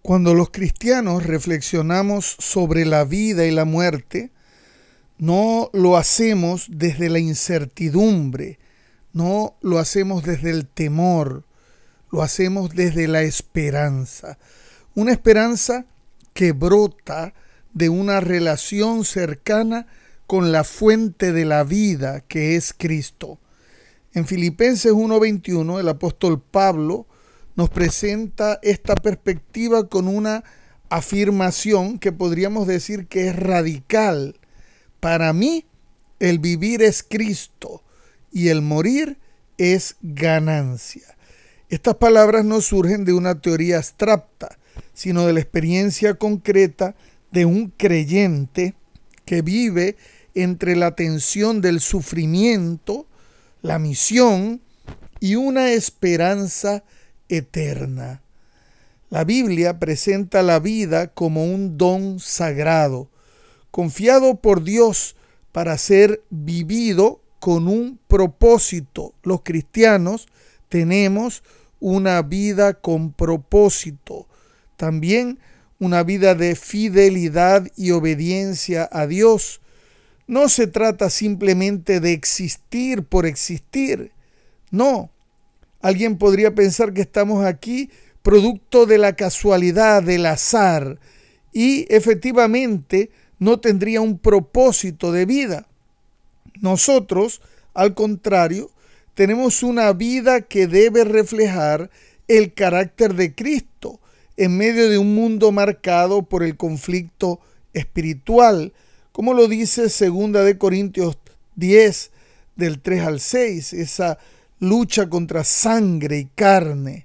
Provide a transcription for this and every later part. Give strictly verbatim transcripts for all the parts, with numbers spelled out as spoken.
Cuando los cristianos reflexionamos sobre la vida y la muerte, no lo hacemos desde la incertidumbre, no lo hacemos desde el temor, lo hacemos desde la esperanza. Una esperanza que brota de una relación cercana con la fuente de la vida, que es Cristo. En Filipenses uno veintiuno, el apóstol Pablo nos presenta esta perspectiva con una afirmación que podríamos decir que es radical. Para mí, el vivir es Cristo y el morir es ganancia. Estas palabras no surgen de una teoría abstracta, sino de la experiencia concreta de un creyente que vive entre la tensión del sufrimiento, la misión y una esperanza eterna. La Biblia presenta la vida como un don sagrado, confiado por Dios para ser vivido con un propósito. Los cristianos tenemos una vida con propósito, también una vida de fidelidad y obediencia a Dios. No se trata simplemente de existir por existir, no. Alguien podría pensar que estamos aquí producto de la casualidad, del azar, y efectivamente no tendría un propósito de vida. Nosotros, al contrario, tenemos una vida que debe reflejar el carácter de Cristo en medio de un mundo marcado por el conflicto espiritual, como lo dice segunda de Corintios diez, del tres al seis, esa lucha contra sangre y carne.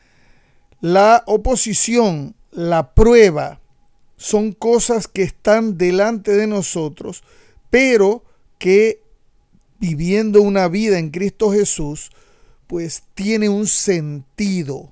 La oposición, la prueba, son cosas que están delante de nosotros, pero que viviendo una vida en Cristo Jesús, pues tiene un sentido.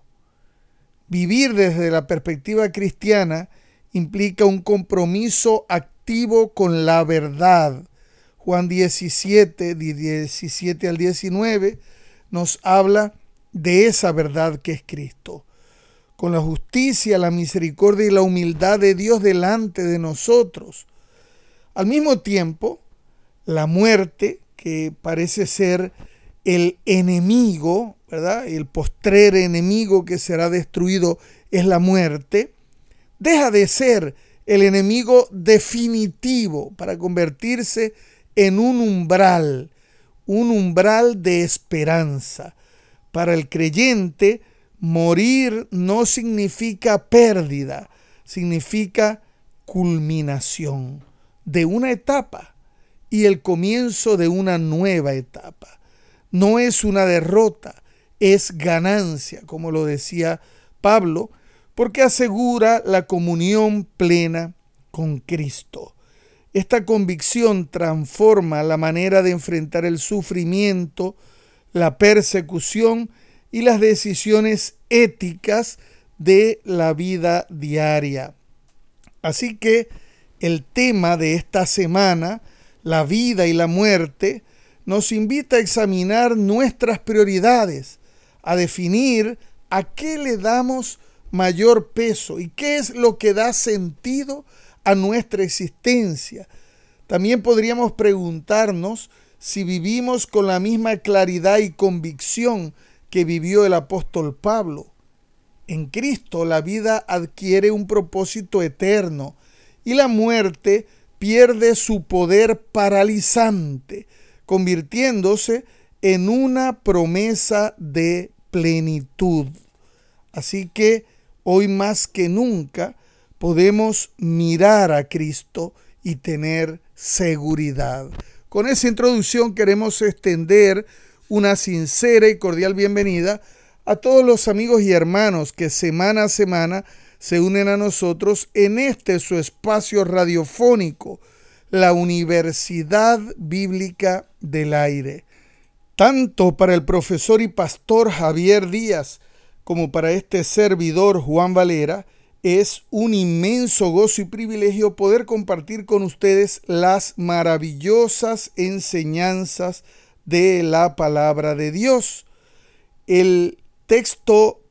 Vivir desde la perspectiva cristiana implica un compromiso activo con la verdad. Juan diecisiete, diecisiete al diecinueve, nos habla de esa verdad que es Cristo. Con la justicia, la misericordia y la humildad de Dios delante de nosotros. Al mismo tiempo, la muerte, que parece ser el enemigo, ¿verdad? El postrer enemigo que será destruido es la muerte, deja de ser el enemigo definitivo para convertirse en un umbral, un umbral de esperanza. Para el creyente, morir no significa pérdida, significa culminación de una etapa y el comienzo de una nueva etapa. No es una derrota, es ganancia, como lo decía Pablo, porque asegura la comunión plena con Cristo. Esta convicción transforma la manera de enfrentar el sufrimiento, la persecución y las decisiones éticas de la vida diaria. Así que el tema de esta semana, la vida y la muerte, nos invita a examinar nuestras prioridades, a definir a qué le damos mayor peso y qué es lo que da sentido a nuestra existencia. También podríamos preguntarnos si vivimos con la misma claridad y convicción que vivió el apóstol Pablo. En Cristo la vida adquiere un propósito eterno y la muerte pierde su poder paralizante, convirtiéndose en una promesa de plenitud. Así que hoy más que nunca podemos mirar a Cristo y tener seguridad. Con esa introducción queremos extender una sincera y cordial bienvenida a todos los amigos y hermanos que semana a semana se unen a nosotros en este su espacio radiofónico, la Universidad Bíblica del Aire. Tanto para el profesor y pastor Javier Díaz como para este servidor Juan Valera, es un inmenso gozo y privilegio poder compartir con ustedes las maravillosas enseñanzas de la palabra de Dios. El texto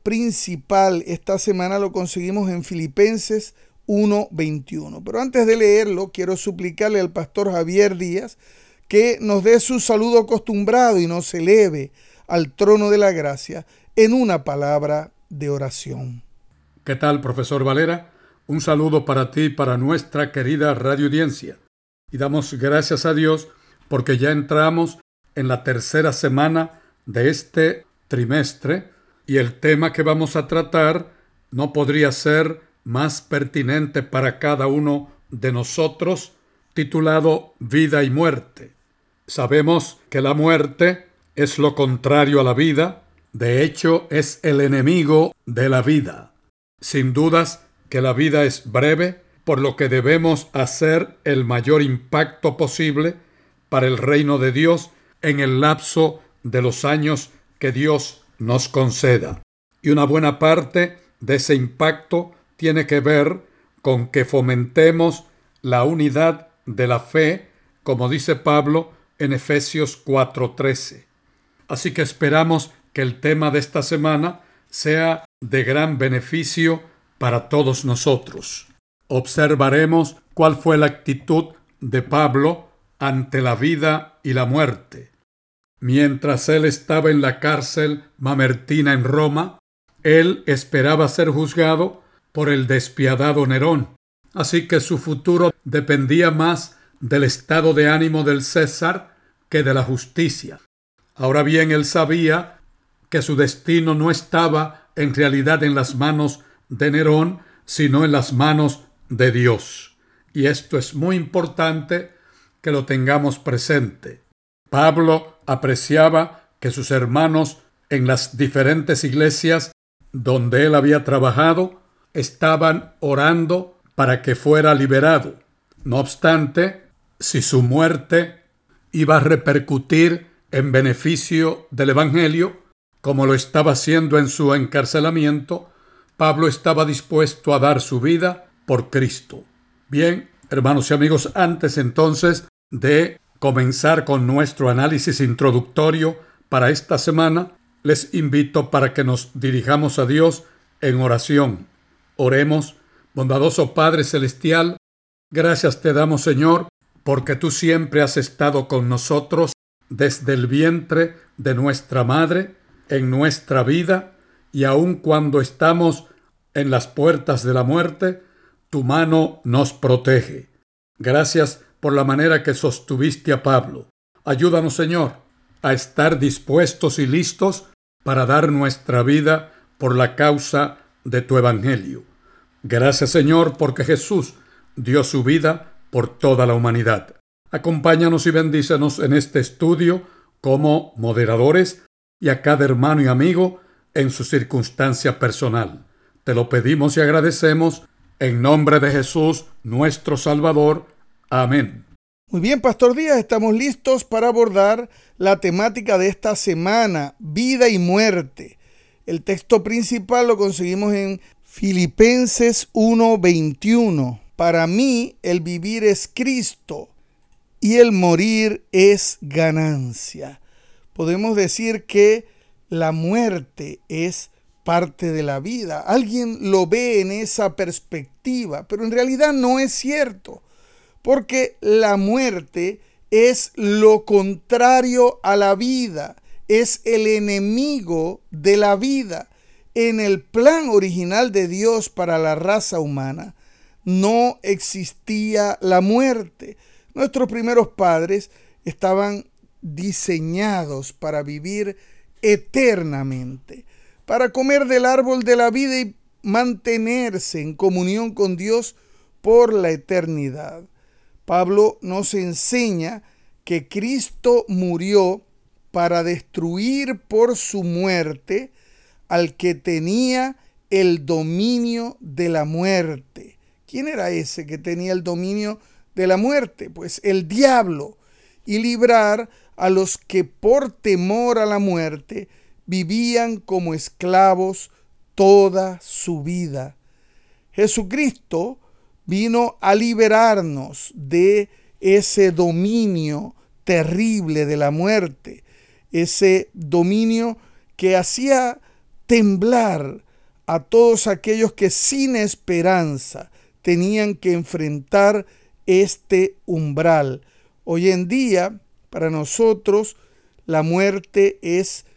principal esta semana lo conseguimos en Filipenses uno veintiuno. Pero antes de leerlo, quiero suplicarle al pastor Javier Díaz que nos dé su saludo acostumbrado y nos eleve al trono de la gracia en una palabra de oración. ¿Qué tal, profesor Valera? Un saludo para ti y para nuestra querida radioaudiencia. Y damos gracias a Dios porque ya entramos en la tercera semana de este trimestre y el tema que vamos a tratar no podría ser más pertinente para cada uno de nosotros, titulado Vida y Muerte. Sabemos que la muerte es lo contrario a la vida, de hecho es el enemigo de la vida. Sin dudas que la vida es breve, por lo que debemos hacer el mayor impacto posible para el reino de Dios en el lapso de los años que Dios nos conceda. Y una buena parte de ese impacto tiene que ver con que fomentemos la unidad de la fe, como dice Pablo en Efesios cuatro trece. Así que esperamos que el tema de esta semana sea de gran beneficio para todos nosotros. Observaremos cuál fue la actitud de Pablo ante la vida y la muerte. Mientras él estaba en la cárcel mamertina en Roma, él esperaba ser juzgado por el despiadado Nerón. Así que su futuro dependía más del estado de ánimo del César que de la justicia. Ahora bien, él sabía que su destino no estaba en realidad en las manos de Nerón, sino en las manos de Dios. Y esto es muy importante que lo tengamos presente. Pablo apreciaba que sus hermanos en las diferentes iglesias donde él había trabajado estaban orando para que fuera liberado. No obstante, si su muerte iba a repercutir en beneficio del Evangelio, como lo estaba haciendo en su encarcelamiento, Pablo estaba dispuesto a dar su vida por Cristo. Bien, hermanos y amigos, antes entonces de comenzar con nuestro análisis introductorio para esta semana, les invito para que nos dirijamos a Dios en oración. Oremos. Bondadoso Padre Celestial, gracias te damos, Señor, porque tú siempre has estado con nosotros desde el vientre de nuestra madre, en nuestra vida, y aun cuando estamos en las puertas de la muerte, tu mano nos protege. Gracias por la manera que sostuviste a Pablo. Ayúdanos, Señor, a estar dispuestos y listos para dar nuestra vida por la causa de tu Evangelio. Gracias, Señor, porque Jesús dio su vida por toda la humanidad. Acompáñanos y bendícenos en este estudio como moderadores y a cada hermano y amigo en su circunstancia personal. Te lo pedimos y agradecemos en nombre de Jesús, nuestro Salvador. Amén. Muy bien, Pastor Díaz, estamos listos para abordar la temática de esta semana, vida y muerte. El texto principal lo conseguimos en Filipenses uno veintiuno. Para mí, el vivir es Cristo y el morir es ganancia. Podemos decir que la muerte es parte de la vida. Alguien lo ve en esa perspectiva, pero en realidad no es cierto, porque la muerte es lo contrario a la vida, es el enemigo de la vida. En el plan original de Dios para la raza humana no existía la muerte. Nuestros primeros padres estaban diseñados para vivir eternamente, para comer del árbol de la vida y mantenerse en comunión con Dios por la eternidad. Pablo nos enseña que Cristo murió para destruir por su muerte al que tenía el dominio de la muerte. ¿Quién era ese que tenía el dominio de la muerte? Pues el diablo. Y librar a los que por temor a la muerte vivían como esclavos toda su vida. Jesucristo vino a liberarnos de ese dominio terrible de la muerte, ese dominio que hacía temblar a todos aquellos que sin esperanza tenían que enfrentar este umbral. Hoy en día, para nosotros, la muerte es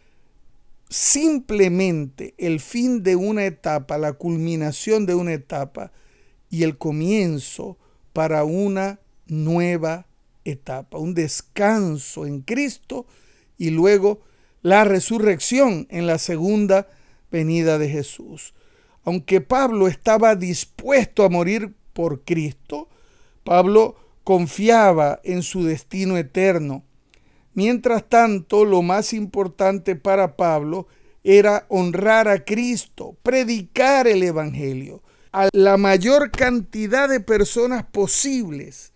simplemente el fin de una etapa, la culminación de una etapa y el comienzo para una nueva etapa, un descanso en Cristo y luego la resurrección en la segunda venida de Jesús. Aunque Pablo estaba dispuesto a morir por Cristo, Pablo confiaba en su destino eterno. Mientras tanto, lo más importante para Pablo era honrar a Cristo, predicar el Evangelio a la mayor cantidad de personas posibles,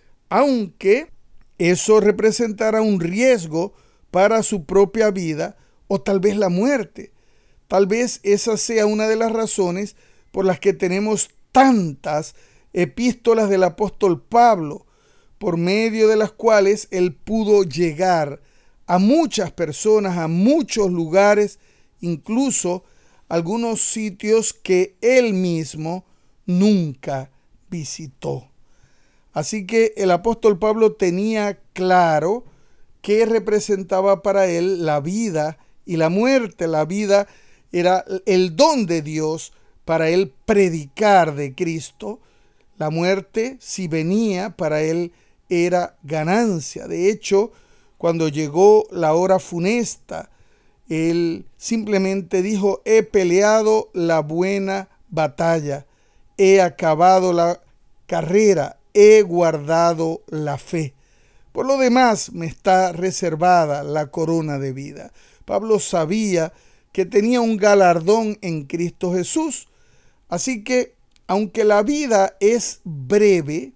aunque eso representara un riesgo para su propia vida o tal vez la muerte. Tal vez esa sea una de las razones por las que tenemos tantas epístolas del apóstol Pablo, por medio de las cuales él pudo llegar a muchas personas, a muchos lugares, incluso algunos sitios que él mismo nunca visitó. Así que el apóstol Pablo tenía claro qué representaba para él la vida y la muerte. La vida era el don de Dios para él predicar de Cristo. La muerte, si venía, para él era ganancia. De hecho, cuando llegó la hora funesta, él simplemente dijo: he peleado la buena batalla, he acabado la carrera, he guardado la fe. Por lo demás, me está reservada la corona de vida. Pablo sabía que tenía un galardón en Cristo Jesús. Así que, aunque la vida es breve,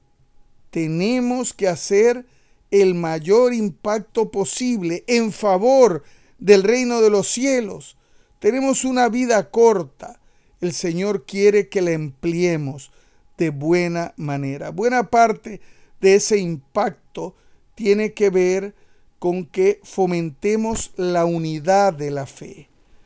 tenemos que hacer el mayor impacto posible en favor del reino de los cielos. Tenemos una vida corta. El Señor quiere que la empleemos de buena manera. Buena parte de ese impacto tiene que ver con que fomentemos la unidad de la fe.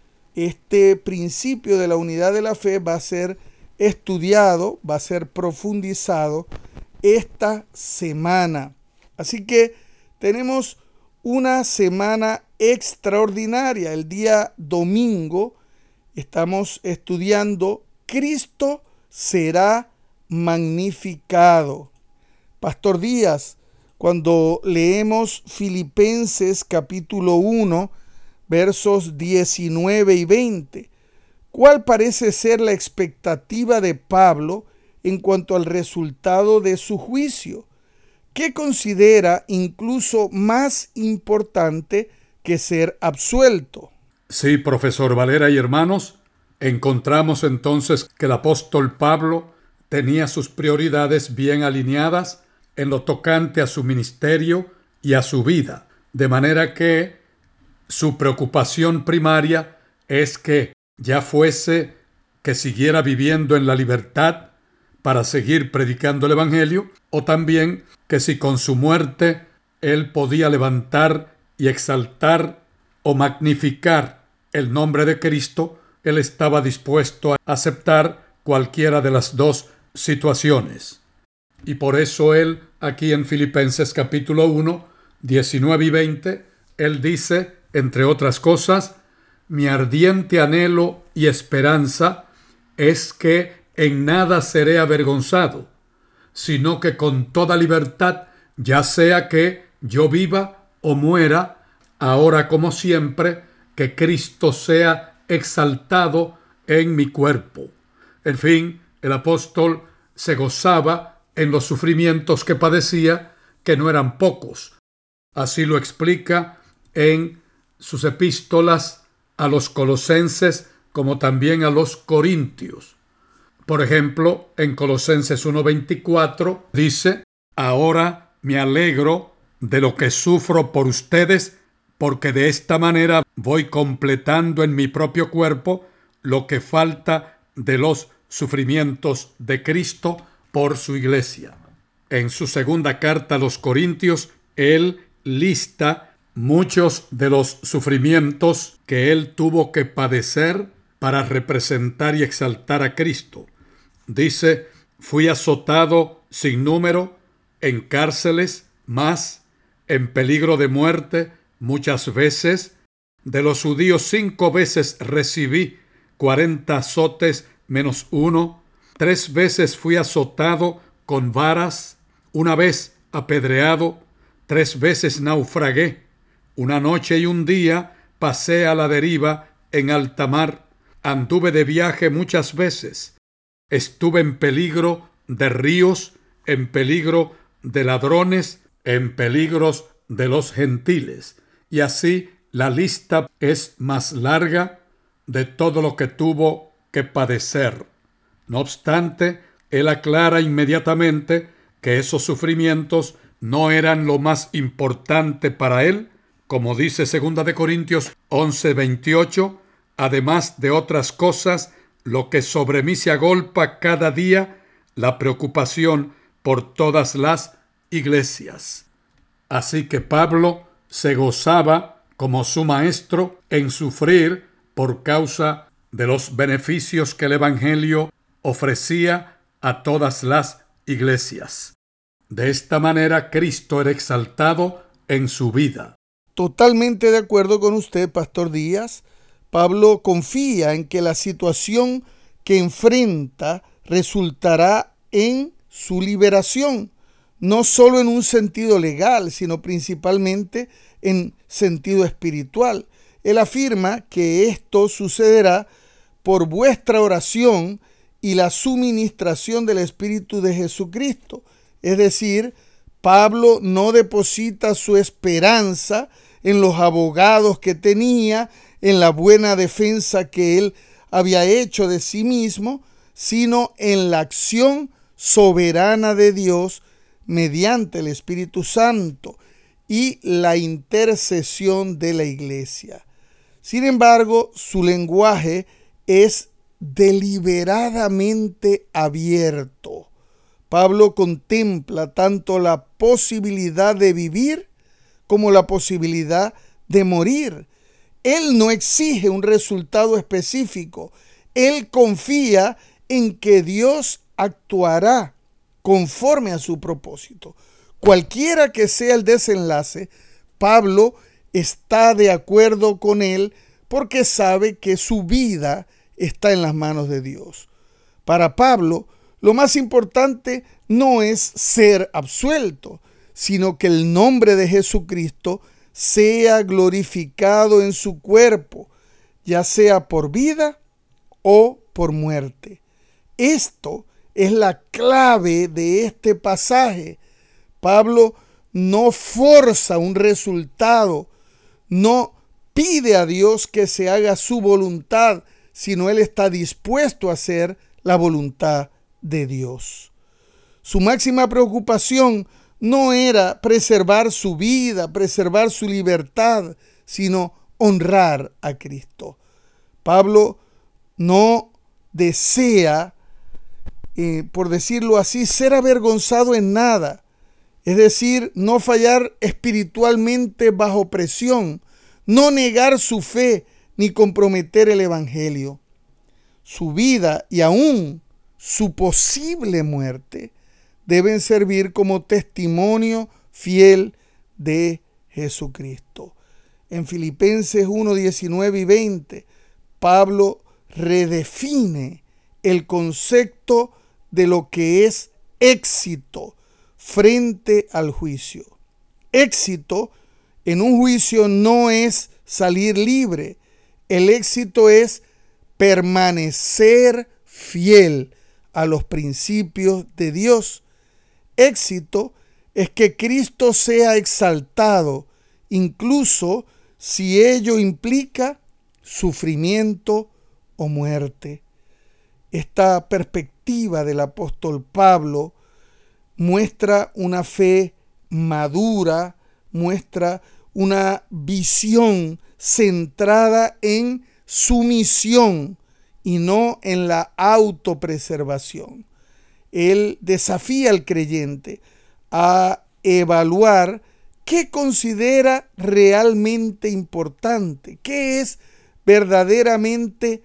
Este principio de la unidad de la fe va a ser estudiado, va a ser profundizado esta semana. Así que tenemos una semana extraordinaria. El día domingo estamos estudiando Cristo será magnificado. Pastor Díaz, cuando leemos Filipenses capítulo uno, versos diecinueve y veinte, ¿cuál parece ser la expectativa de Pablo en cuanto al resultado de su juicio? ¿Qué considera incluso más importante que ser absuelto? Sí, profesor Valera y hermanos, encontramos entonces que el apóstol Pablo tenía sus prioridades bien alineadas en lo tocante a su ministerio y a su vida, de manera que su preocupación primaria es que ya fuese que siguiera viviendo en la libertad para seguir predicando el Evangelio, o también que si con su muerte él podía levantar y exaltar o magnificar el nombre de Cristo, él estaba dispuesto a aceptar cualquiera de las dos situaciones. Y por eso él, aquí en Filipenses capítulo uno, diecinueve y veinte, él dice, entre otras cosas: mi ardiente anhelo y esperanza es que en nada seré avergonzado, sino que con toda libertad, ya sea que yo viva o muera, ahora como siempre, que Cristo sea exaltado en mi cuerpo. En fin, el apóstol se gozaba en los sufrimientos que padecía, que no eran pocos. Así lo explica en sus epístolas a los colosenses como también a los corintios. Por ejemplo, en Colosenses uno veinticuatro dice: ahora me alegro de lo que sufro por ustedes, porque de esta manera voy completando en mi propio cuerpo lo que falta de los sufrimientos de Cristo por su iglesia. En su segunda carta a los Corintios, él lista muchos de los sufrimientos que él tuvo que padecer para representar y exaltar a Cristo. Dice, fui azotado sin número, en cárceles más, en peligro de muerte muchas veces. De los judíos cinco veces recibí cuarenta azotes menos uno. Tres veces fui azotado con varas, una vez apedreado, tres veces naufragué. Una noche y un día pasé a la deriva en alta mar. Anduve de viaje muchas veces. Estuve en peligro de ríos, en peligro de ladrones, en peligros de los gentiles. Y así la lista es más larga de todo lo que tuvo que padecer. No obstante, él aclara inmediatamente que esos sufrimientos no eran lo más importante para él, como dice segunda de Corintios once veintiocho, además de otras cosas, lo que sobre mí se agolpa cada día, la preocupación por todas las iglesias. Así que Pablo se gozaba, como su maestro, en sufrir por causa de los beneficios que el Evangelio ofrecía a todas las iglesias. De esta manera, Cristo era exaltado en su vida. Totalmente de acuerdo con usted, Pastor Díaz. Pablo confía en que la situación que enfrenta resultará en su liberación, no solo en un sentido legal, sino principalmente en sentido espiritual. Él afirma que esto sucederá por vuestra oración y la suministración del Espíritu de Jesucristo. Es decir, Pablo no deposita su esperanza en los abogados que tenía, en la buena defensa que él había hecho de sí mismo, sino en la acción soberana de Dios mediante el Espíritu Santo y la intercesión de la iglesia. Sin embargo, su lenguaje es deliberadamente abierto. Pablo contempla tanto la posibilidad de vivir como la posibilidad de morir. Él no exige un resultado específico. Él confía en que Dios actuará conforme a su propósito. Cualquiera que sea el desenlace, Pablo está de acuerdo con él porque sabe que su vida está en las manos de Dios. Para Pablo, lo más importante no es ser absuelto, sino que el nombre de Jesucristo sea glorificado en su cuerpo, ya sea por vida o por muerte. Esto es la clave de este pasaje. Pablo no forza un resultado, no pide a Dios que se haga su voluntad, sino él está dispuesto a hacer la voluntad de Dios. Su máxima preocupación no era preservar su vida, preservar su libertad, sino honrar a Cristo. Pablo no desea, eh, por decirlo así, ser avergonzado en nada, es decir, no fallar espiritualmente bajo presión, no negar su fe ni comprometer el Evangelio. Su vida y aún su posible muerte deben servir como testimonio fiel de Jesucristo. En Filipenses uno, diecinueve y veinte, Pablo redefine el concepto de lo que es éxito frente al juicio. Éxito en un juicio no es salir libre. El éxito es permanecer fiel a los principios de Dios. Éxito es que Cristo sea exaltado, incluso si ello implica sufrimiento o muerte. Esta perspectiva del apóstol Pablo muestra una fe madura, muestra una visión centrada en su misión y no en la autopreservación. Él desafía al creyente a evaluar qué considera realmente importante, qué es verdaderamente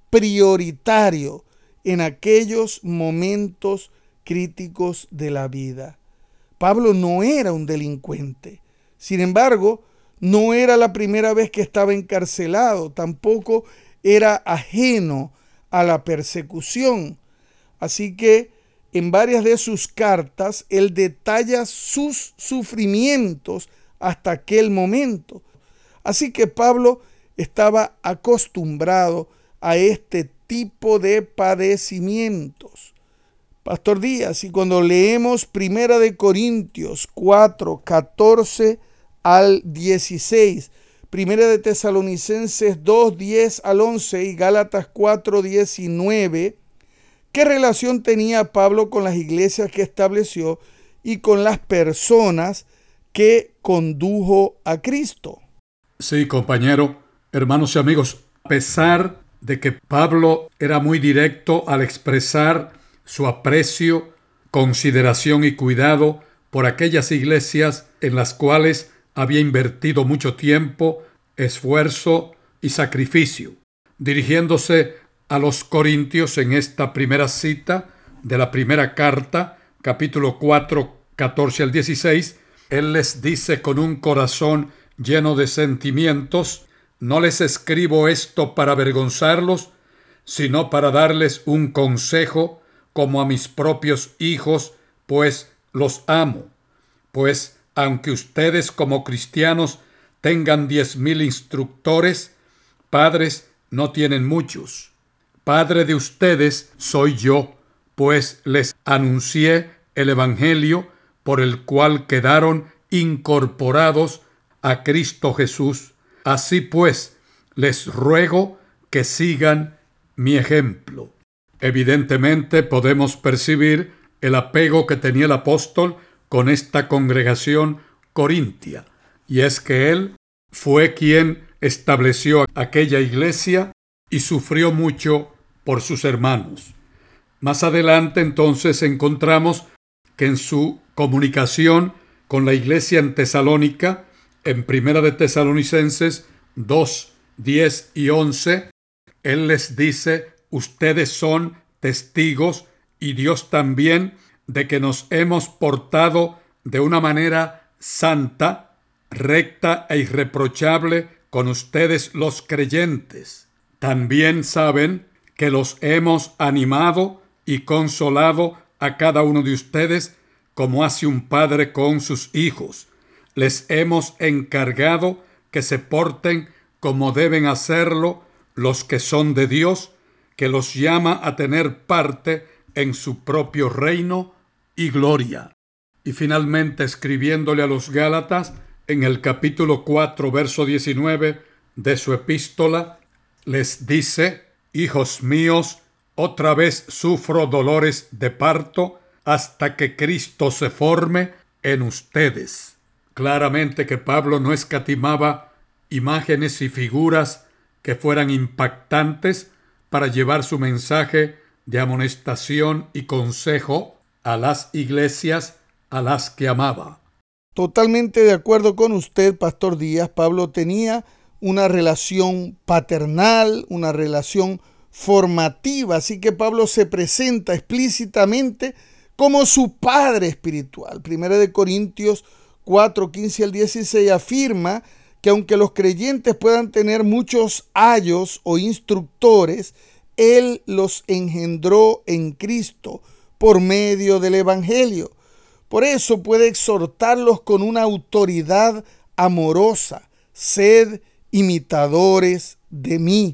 prioritario en aquellos momentos críticos de la vida. Pablo no era un delincuente. Sin embargo, no era la primera vez que estaba encarcelado, tampoco era ajeno a la persecución. Así que en varias de sus cartas, él detalla sus sufrimientos hasta aquel momento. Así que Pablo estaba acostumbrado a este tipo de padecimientos. Pastor Díaz, y cuando leemos Primera de Corintios cuatro, catorce al dieciséis, Primera de Tesalonicenses dos, diez al once y Gálatas cuatro, diecinueve, ¿qué relación tenía Pablo con las iglesias que estableció y con las personas que condujo a Cristo? Sí, compañero, hermanos y amigos, a pesar de que Pablo era muy directo al expresar su aprecio, consideración y cuidado por aquellas iglesias en las cuales había invertido mucho tiempo, esfuerzo y sacrificio, dirigiéndose a los corintios en esta primera cita de la primera carta, capítulo cuatro, catorce al dieciséis, él les dice con un corazón lleno de sentimientos: no les escribo esto para avergonzarlos, sino para darles un consejo como a mis propios hijos, pues los amo. Pues aunque ustedes como cristianos tengan diez mil instructores, padres no tienen muchos. Padre de ustedes soy yo, pues les anuncié el evangelio por el cual quedaron incorporados a Cristo Jesús. Así pues, les ruego que sigan mi ejemplo. Evidentemente podemos percibir el apego que tenía el apóstol con esta congregación corintia, y es que él fue quien estableció aquella iglesia y sufrió mucho por sus hermanos. Más adelante entonces encontramos que en su comunicación con la iglesia en Tesalónica, en Primera de Tesalonicenses dos, diez y once, él les dice: ustedes son testigos, y Dios también, de que nos hemos portado de una manera santa, recta e irreprochable con ustedes los creyentes. También saben que los hemos animado y consolado a cada uno de ustedes como hace un padre con sus hijos. Les hemos encargado que se porten como deben hacerlo los que son de Dios, que los llama a tener parte en su propio reino y gloria. Y finalmente, escribiéndole a los Gálatas, en el capítulo cuatro, verso diecinueve de su epístola, les dice: hijos míos, otra vez sufro dolores de parto hasta que Cristo se forme en ustedes. Claramente que Pablo no escatimaba imágenes y figuras que fueran impactantes para llevar su mensaje de amonestación y consejo a las iglesias a las que amaba. Totalmente de acuerdo con usted, Pastor Díaz. Pablo tenía una relación paternal, una relación formativa, así que Pablo se presenta explícitamente como su padre espiritual. Primera de Corintios cuatro, quince al dieciséis afirma que aunque los creyentes puedan tener muchos ayos o instructores, él los engendró en Cristo por medio del evangelio. Por eso puede exhortarlos con una autoridad amorosa: sed imitadores de mí.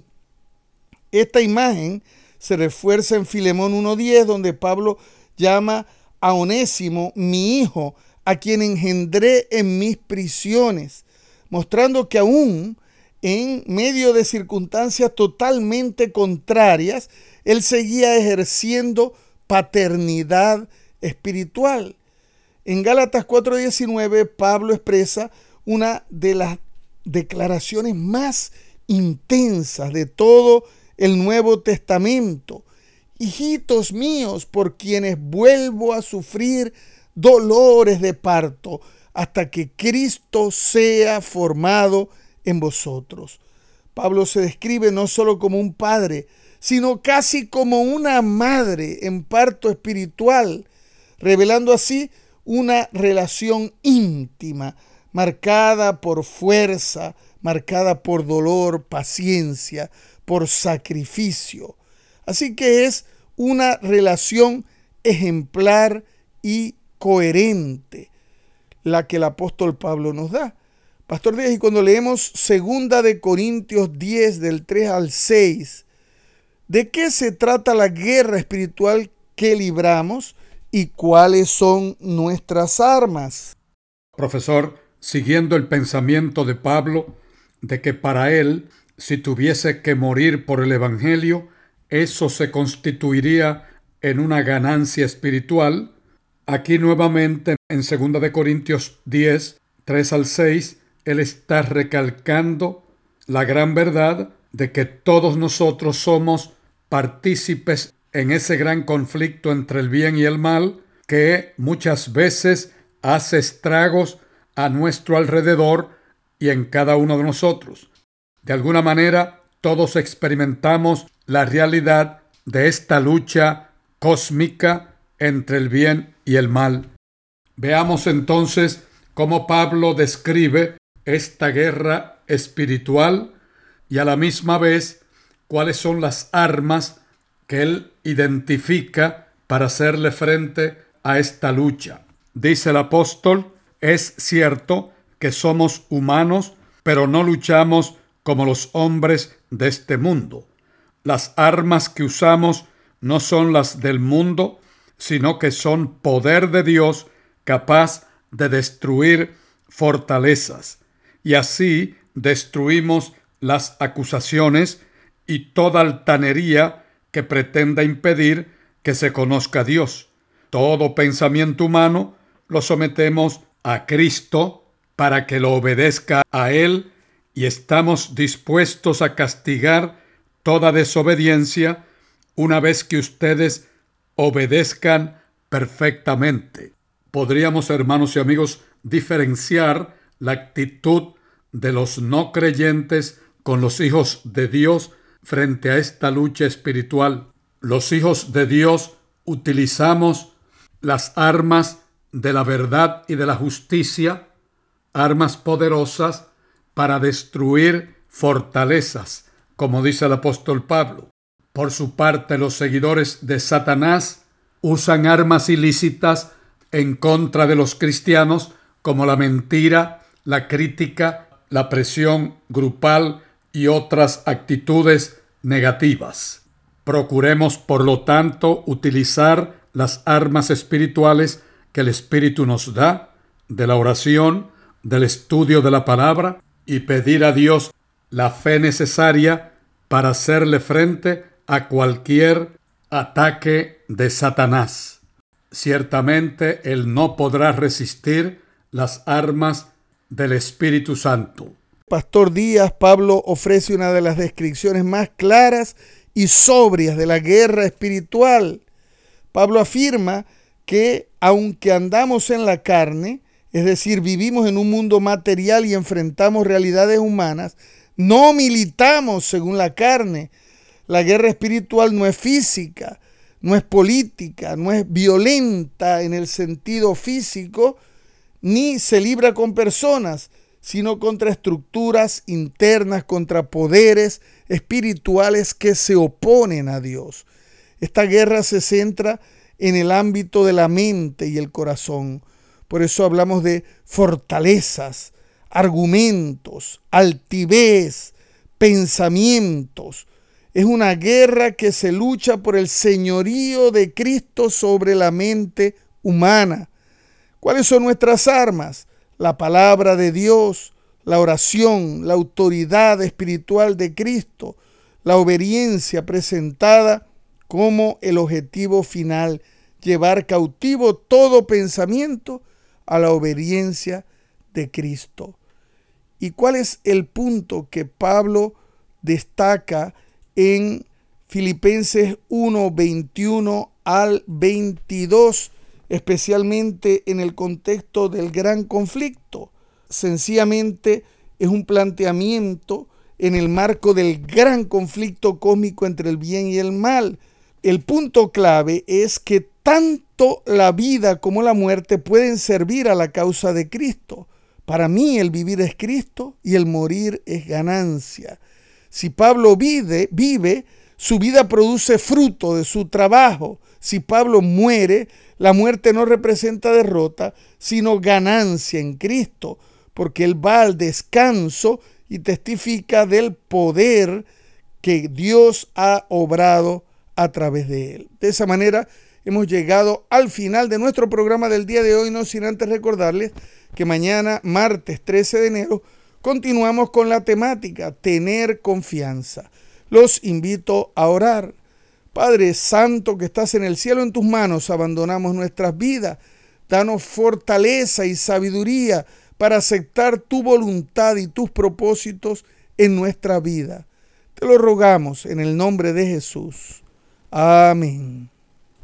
Esta imagen se refuerza en Filemón uno diez, donde Pablo llama a Onésimo mi hijo, a quien engendré en mis prisiones, mostrando que aún en medio de circunstancias totalmente contrarias, él seguía ejerciendo paternidad espiritual. En Gálatas cuatro diecinueve, Pablo expresa una de las declaraciones más intensas de todo el Nuevo Testamento: hijitos míos, por quienes vuelvo a sufrir dolores de parto hasta que Cristo sea formado en vosotros. Pablo se describe no solo como un padre, sino casi como una madre en parto espiritual, revelando así una relación íntima, marcada por fuerza, marcada por dolor, paciencia, por sacrificio. Así que es una relación ejemplar y coherente la que el apóstol Pablo nos da. Pastor Díaz, y cuando leemos segunda de Corintios diez, del tres al seis, ¿de qué se trata la guerra espiritual que libramos y cuáles son nuestras armas? Profesor, siguiendo el pensamiento de Pablo, de que para él, si tuviese que morir por el Evangelio, eso se constituiría en una ganancia espiritual, aquí nuevamente en segunda de Corintios diez, tres al seis, él está recalcando la gran verdad de que todos nosotros somos partícipes en ese gran conflicto entre el bien y el mal, que muchas veces hace estragos a nuestro alrededor y en cada uno de nosotros. De alguna manera, todos experimentamos la realidad de esta lucha cósmica entre el bien y el mal. Veamos entonces cómo Pablo describe esta guerra espiritual y a la misma vez cuáles son las armas que él identifica para hacerle frente a esta lucha. Dice el apóstol: es cierto que somos humanos, pero no luchamos como los hombres de este mundo. Las armas que usamos no son las del mundo, sino que son poder de Dios capaz de destruir fortalezas. Y así destruimos las acusaciones y toda altanería que pretenda impedir que se conozca a Dios. Todo pensamiento humano lo sometemos a Cristo para que lo obedezca a Él, y estamos dispuestos a castigar toda desobediencia una vez que ustedes obedezcan perfectamente. Podríamos, hermanos y amigos, diferenciar la actitud de los no creyentes con los hijos de Dios frente a esta lucha espiritual. Los hijos de Dios utilizamos las armas de la verdad y de la justicia, armas poderosas para destruir fortalezas, como dice el apóstol Pablo. Por su parte, los seguidores de Satanás usan armas ilícitas en contra de los cristianos, como la mentira, la crítica, la presión grupal y otras actitudes negativas. Procuremos, por lo tanto, utilizar las armas espirituales que el Espíritu nos da, de la oración, del estudio de la palabra, y pedir a Dios la fe necesaria para hacerle frente a cualquier ataque de Satanás. Ciertamente Él no podrá resistir las armas del Espíritu Santo. Pastor Díaz, Pablo ofrece una de las descripciones más claras y sobrias de la guerra espiritual. Pablo afirma que aunque andamos en la carne, es decir, vivimos en un mundo material y enfrentamos realidades humanas, no militamos según la carne. La guerra espiritual no es física, no es política, no es violenta en el sentido físico, ni se libra con personas, sino contra estructuras internas, contra poderes espirituales que se oponen a Dios. Esta guerra se centra en el ámbito de la mente y el corazón. Por eso hablamos de fortalezas, argumentos, altivez, pensamientos. Es una guerra que se lucha por el señorío de Cristo sobre la mente humana. ¿Cuáles son nuestras armas? La palabra de Dios, la oración, la autoridad espiritual de Cristo, la obediencia presentada como el objetivo final, llevar cautivo todo pensamiento a la obediencia de Cristo. ¿Y cuál es el punto que Pablo destaca en Filipenses uno, veintiuno al veintidós, especialmente en el contexto del gran conflicto? Sencillamente es un planteamiento en el marco del gran conflicto cósmico entre el bien y el mal. El punto clave es que tanto la vida como la muerte pueden servir a la causa de Cristo. Para mí el vivir es Cristo y el morir es ganancia. Si Pablo vive, vive, su vida produce fruto de su trabajo. Si Pablo muere, la muerte no representa derrota, sino ganancia en Cristo, porque él va al descanso y testifica del poder que Dios ha obrado a través de él. De esa manera hemos llegado al final de nuestro programa del día de hoy, no sin antes recordarles que mañana, martes trece de enero, continuamos con la temática tener confianza. Los invito a orar. Padre Santo que estás en el cielo, en tus manos abandonamos nuestras vidas. Danos fortaleza y sabiduría para aceptar tu voluntad y tus propósitos en nuestra vida. Te lo rogamos en el nombre de Jesús. Amén.